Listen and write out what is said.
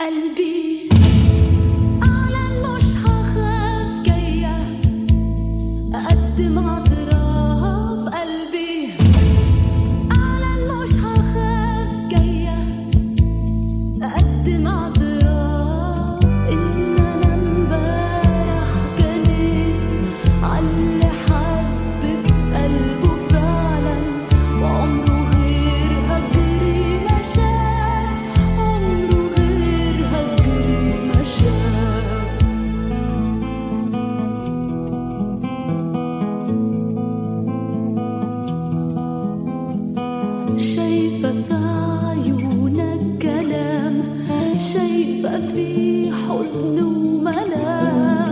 قلبي أعلن مش هخاف جاية أقدم اعتراف. قلبي أعلن مش هخاف جاية أقدم اعتراف إن أنا امبارح جنيت عاللي حبب قلبه فعلا وعمره غير هجري ما شاف. عمره غير هجري ما شاف. شايفة في عيونك كلام، شايفة في حزن وملام.